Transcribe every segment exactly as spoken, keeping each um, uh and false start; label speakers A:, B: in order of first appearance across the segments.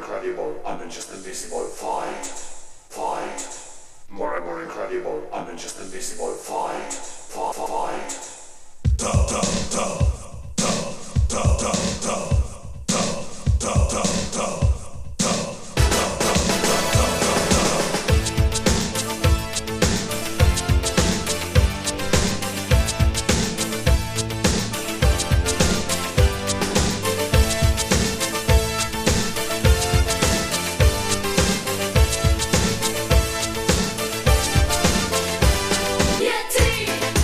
A: incredible, I'm just invisible. Fight, fight. More and more incredible, I'm just invisible. Fight, fight, fight. Da da da da da da da da da da da.
B: Yeti!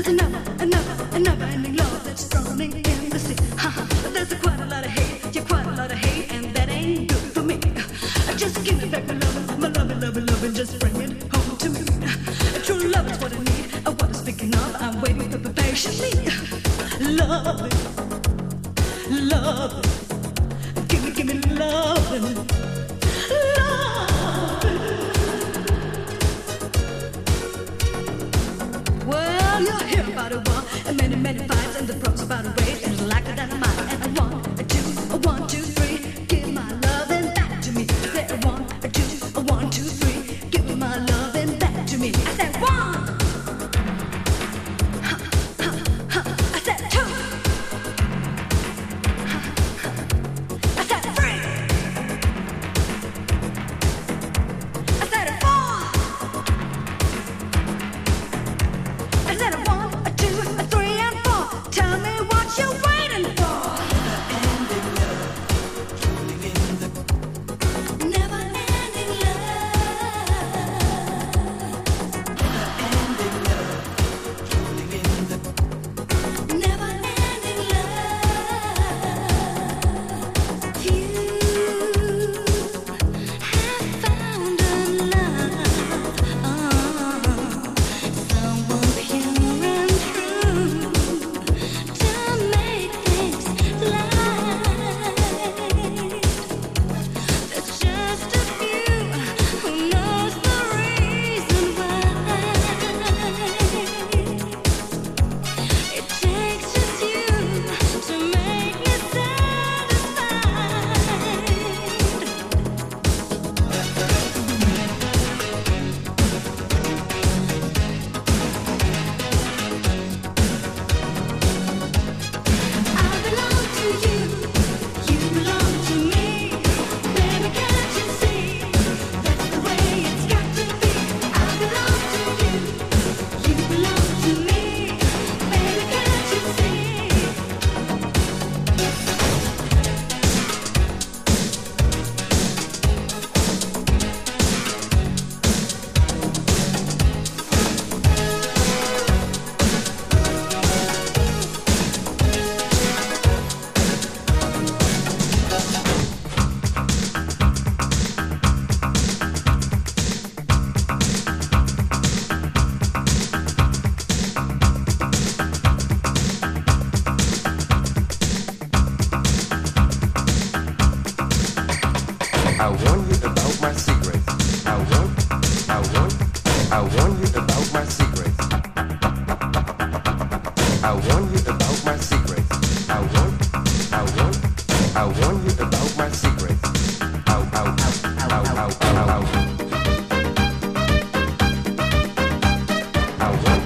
B: It's another, another, another ending love that's drowning in the sea. Ha, there's a quite a lot of hate, yeah, quite a lot of hate, and that ain't good for me. Just give me back my love, my love, love, love, and just bring it home to me. True love is what I need, what I'm speaking of. I'm waiting for patiently. Love it, love it, give me, give me love it, love it. Well, you hear about a war and many, many fights, and the pros about a race, and it's like a dynamite, and a one, a two, a one, two, three, give my love and back to me. I said a one, a two, a one, two, three, give my love and back to me. I said one, ha, ha, ha. I said two, ha, ha. I said three, I said four, I said a one, a two, a three, and four. Tell me what you're waiting for. Never ending love. Never ending love. You have found a love, someone pure and true to make things light. There's just a few who knows the reason why. It takes just you to make me satisfied. I belong to you, you belong to me. Baby, can't you see? That's the way it's got to be. I belong to you, you belong to me. Baby, can't you see?
C: I warn you about my secrets. I want, I want, I warn you about my secrets. I warn you about my secrets. I want, I want, I warn you about my secrets. Ow, ow, ow, ow, ow, ow, ow. I want,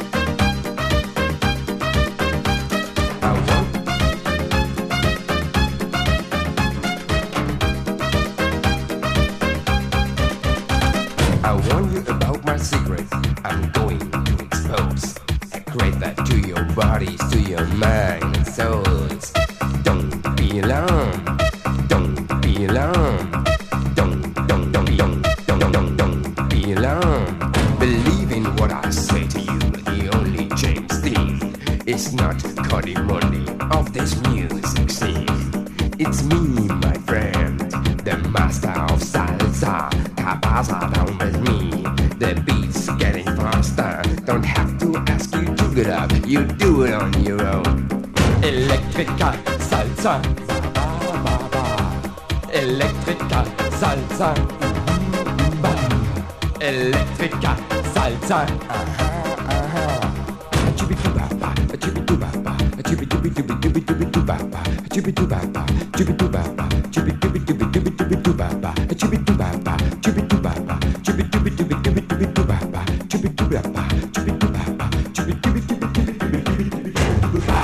C: I want. I warn you about my secrets. I'm going to expose. Secrets that to your bodies, to your mind and souls. Don't be alarmed. Don't be alarmed. Don't, don't, don't, don't, don't, don't, don't be alarmed. Believe in what I say to you. The only James Dean is not Cuddy Money of this music scene. It's me, my friend, the master of salsa. Cabasa down with me. The beat's getting faster. Don't have to ask you to get up. You do it on your own. Electrica salsa. Ba, ba, ba. Electrica salsa. Ba. Electrica salsa. Aha, aha. Chubi-doo-ba-ba, chubi-doo-ba-ba, chubi-dooby-dooby-dooby-dooby-doo-ba-ba, chubi-doo-ba-ba, chubi-doo-ba-ba, chubi-dooby-dooby-dooby-doo-ba-ba, chubi-doo-ba-ba, chubi-doo-ba-ba, chubi-dooby-dooby-dooby-doo-ba-ba, chubi-doo-ba-ba, chubi-doo-ba-ba, chubi-dooby-dooby-dooby-doo-ba-ba.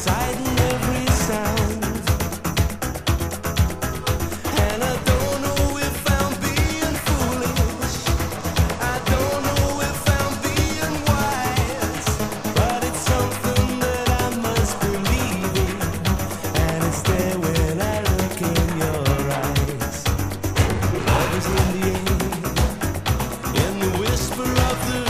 D: sight and every sound. And I don't know if I'm being foolish, I don't know if I'm being wise, but it's something that I must believe in, and it's there when I look in your eyes. Love is in the air, in the whisper of the